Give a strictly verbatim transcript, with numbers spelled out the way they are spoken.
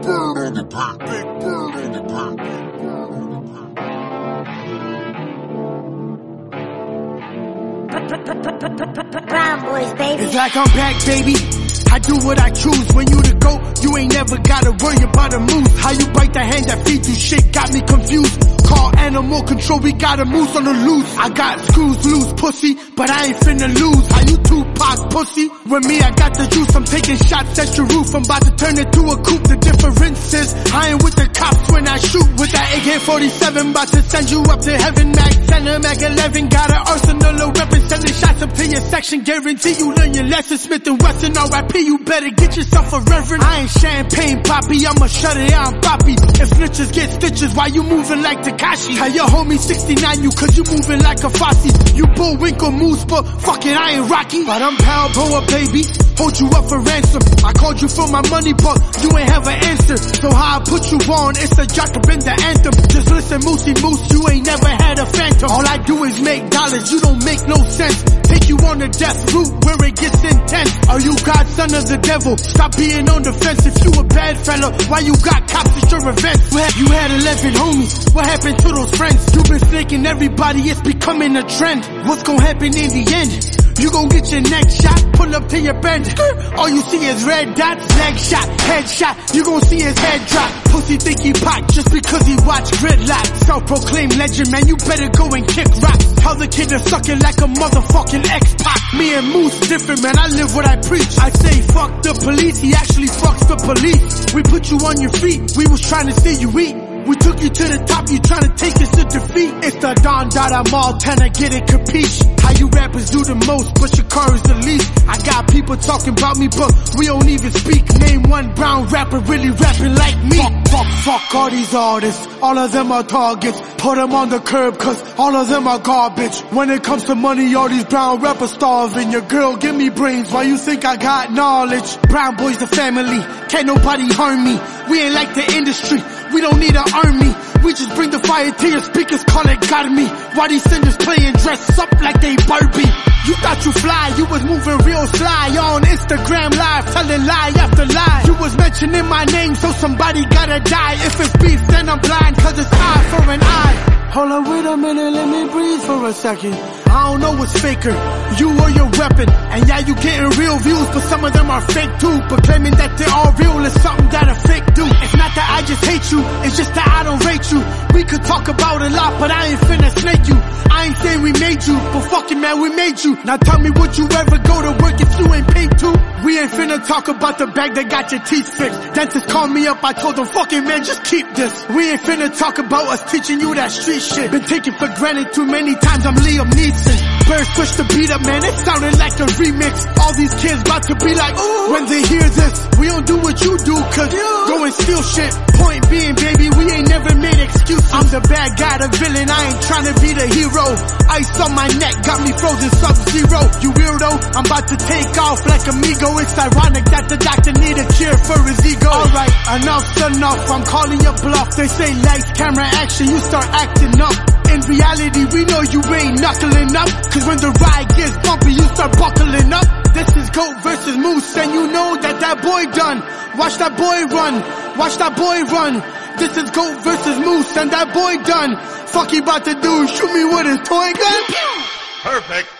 bird on the beat. Big bird on the beat. Brown boys, baby. It's like I'm back, baby. I do what I choose. When you the GOAT, you ain't never gotta worry about a moose. How you bite the hand that feeds you shit got me confused. Call animal control, we got a moose on the loose. I got screws loose, pussy, but I ain't finna lose. How you Tupac, pussy? With me, I got the juice. I'm taking shots at your roof. I'm about to turn it to a coupe. The difference is I ain't with the cops when I shoot with that A K forty-seven. About to send you up to heaven. Mag center, Mag eleven. Got an arsenal of weapons. Sending shots up to your section. Guarantee you learn your lesson. Smith and Wesson, R I P. You better get yourself a reverend. I ain't champagne poppy. I'ma shut it down, poppy. If snitches get stitches, why you moving like Takashi? Tell your homie sixty-nine you cause you moving like a Fosse. You Bullwinkle moose, but fuck it, I ain't Rocky. But I'm Balboa, baby. Hold you up for ransom. I called you for my money, but you ain't have an answer. So how I put you on, it's a jock up in the anthem. Just listen, Moosey Moose, you ain't never had a phantom. All I do is make dollars, you don't make no sense. Take you on the death route where it gets intense. Are you godson of the devil? Stop being on the fence. If you a bad fella, why you got cops at your events? You had eleven homies, what happened to those friends? You been snaking everybody, it's becoming a trend. What's gonna happen in the end? You gon' get your neck shot, pull up to your bend. All you see is red dots, leg shot, head shot. You gon' see his head drop. Pussy think he pot just because he watch Gridlock. Self-proclaimed legend, man, you better go and kick rocks. Tell the kid to suck it like a motherfucking X-Pac. Me and Moose different, man, I live what I preach. I say fuck the police, he actually fucks the police. We put you on your feet, we was trying to see you eat. We took you to the top, you tryna take us to defeat. It's the Don Dada Montana, get it, capiche? How you rappers do the most, but your car is the least. I got people talking about me, but we don't even speak. Name one brown rapper really rapping like me. Fuck, fuck, fuck all these artists, all of them are targets. Put them on the curb, cause all of them are garbage. When it comes to money, all these brown rappers starving. Your girl give me brains, why you think I got knowledge? Brown boys the family, can't nobody harm me. We ain't like the industry, we don't need an army. We just bring the fire to your speakers, call it got me. Why these singers playing dress up like they Barbie? You thought you fly, you was moving real sly on Instagram live, telling lie after lie. You was mentioning my name, so somebody gotta die. If it's beef, then I'm blind, cause it's eye for an eye. Hold on, wait a minute, let me breathe for a second. I don't know what's faker, you or your weapon. And yeah, you getting real views, but some of them are fake too. But claiming that they're all real is something that a fake do. It's not that I just hate you, it's just that I don't rate you. We could talk about a lot, but I ain't finna snake you. I ain't saying we made you, but fucking man, we made you. Now tell me, would you ever go to work if you ain't paid to? We ain't finna talk about the bag that got your teeth fixed. Dentist called me up, I told them, fucking man, just keep this. We ain't finna talk about us teaching you that street shit. Been taken for granted too many times, I'm Liam Neeson. Bird switch the beat up, man, it sounded like a remix. All these kids about to be like, ooh, when they hear this. We don't do what you do, cause you go and steal shit. Point being, baby, we ain't never made excuses. I'm the bad guy, the villain, I ain't tryna be the hero. Ice on my neck, got me frozen sub-zero. You weirdo, I'm about to take off like Amigo. It's ironic that the doctor need a cure for his ego. Alright, enough's enough, I'm calling your bluff. They say lights, camera, action, you start acting up. In reality, we know you ain't knuckling up. Cause when the ride gets bumpy, you start buckling up. This is GOAT versus Moose, and you know that that boy done. Watch that boy run, watch that boy run. This is GOAT versus Moose, and that boy done. Fuck he about to do, shoot me with his toy gun. Perfect.